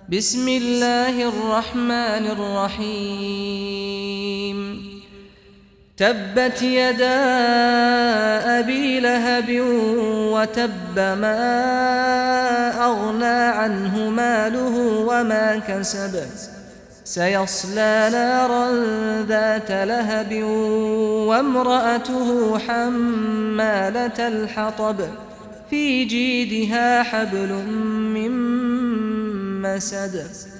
بسم الله الرحمن الرحيم تبت يدا أبي لهب وتب ما أغنى عنه ماله وما كسب سيصلى نارا ذات لهب وامرأته حمالة الحطب في جيدها حبل من مسد